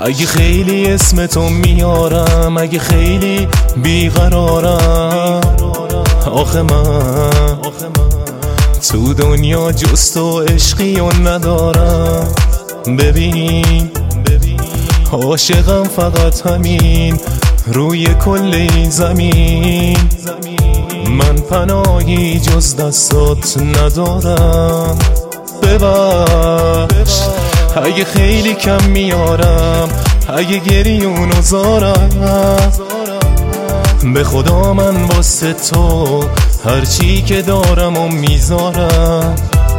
اگه خیلی اسم تو میارم، اگه خیلی بیقرارم، آخه من تو دنیا جز تو عشقی و ندارم. ببین عاشقم فقط همین روی کل این زمین، من پناهی جز دستات ندارم. ببخش اگه خیلی کم میارم، اگه گریونو زارم، به خدا من واسه تو هرچی که دارم و میذارم.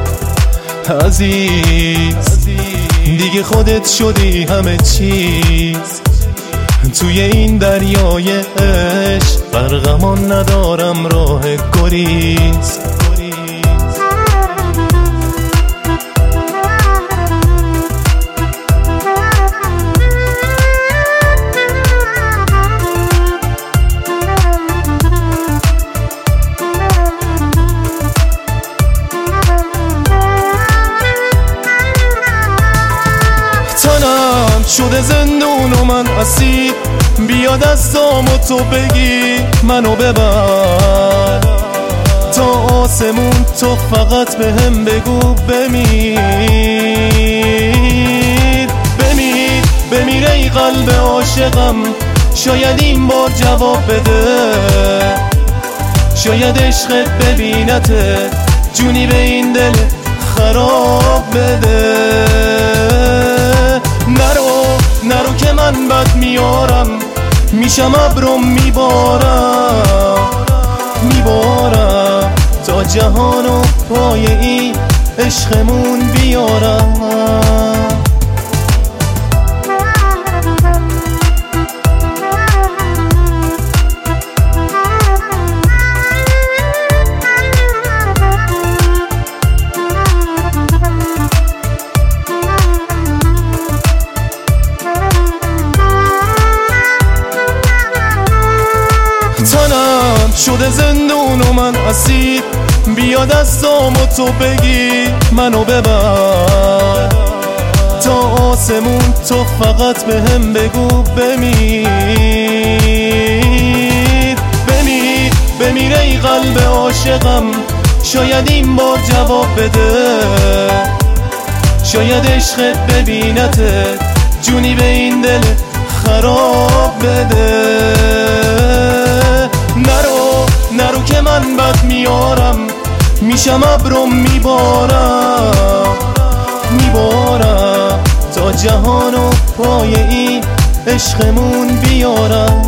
عزیز دیگه خودت شدی همه چیز، توی این دریای عشق غرقمان ندارم راه گریز. تنم شده زندون و من اسیر، بیا دستامو تو بگی منو ببر تا آسمون، تو فقط بهم بگو بمیر. بمیر بمیر ای قلب عاشقم، شاید این بار جواب بده، شاید عشقت ببینته جونی به این دل خراب بده. نرو که من بد میارم، میشم ابرم میبارم تا جهان و پای این عشقمون بیارم. تنم شده زندون و من اسیر، بیا دستامو تو بگی منو ببر تا آسمون، تو فقط بهم بگو بمیر. بمیر بمیر ای قلب عاشقم، شاید این بار جواب بده، شاید عشقت ببینته جونی به این دل خراب بده. نرو که من بد میارم، میشم ابرم میبارم تا جهان و پای این عشقمون بیارم.